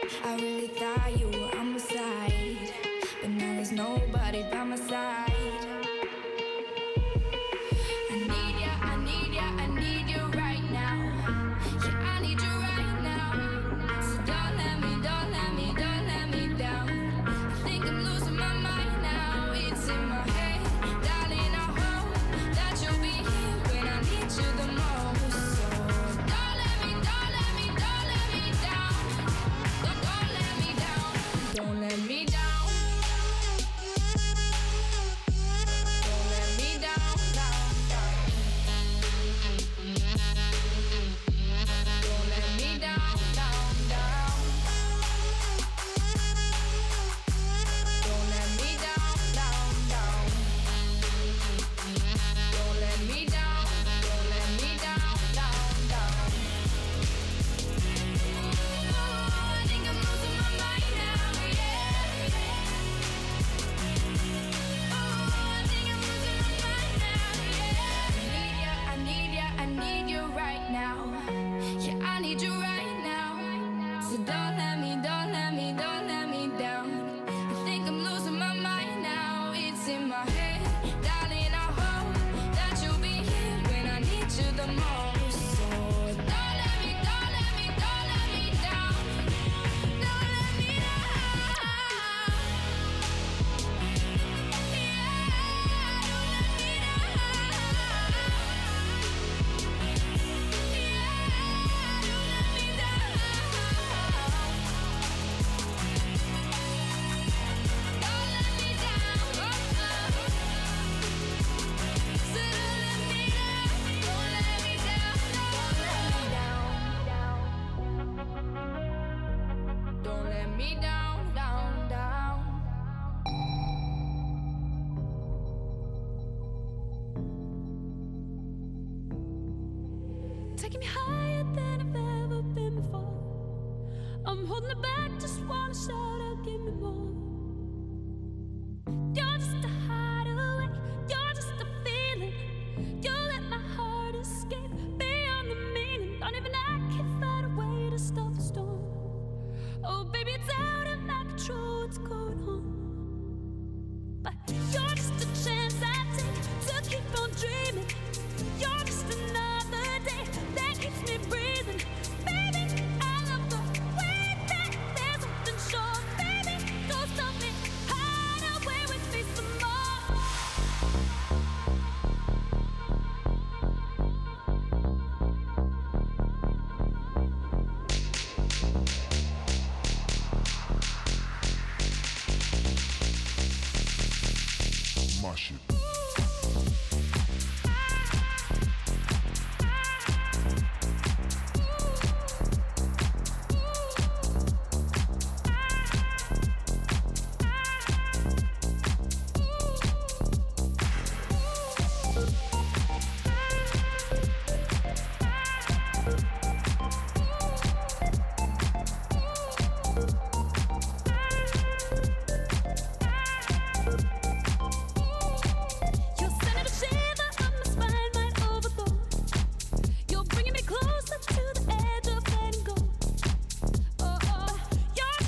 I really thought you were on my side, but now there's nobody by my side. I need ya, I need ya, I need you right now. Yeah, I need you right now. So don't let me, don't let me, don't let me down. I think I'm losing my mind now. It's in my head, darling, I hope that you'll be here when I need you the most. So don't let me, don't let me, don't let me down. Don't let me down. Don't let me down. Taking me higher than I've ever been before. I'm holding it back, just wanna shout out, give me more. You're just a hideaway, you're just a feeling. You let my heart escape beyond the meaning. Don't even I can find a way to stop the storm. Oh baby, it's out of my control, what's going on? But you're just a chance I take to keep on dreaming. You're just another day that keeps me breathing. Baby, I love the way that there's something sure. Baby, don't stop me, hide away with me some more. My shit.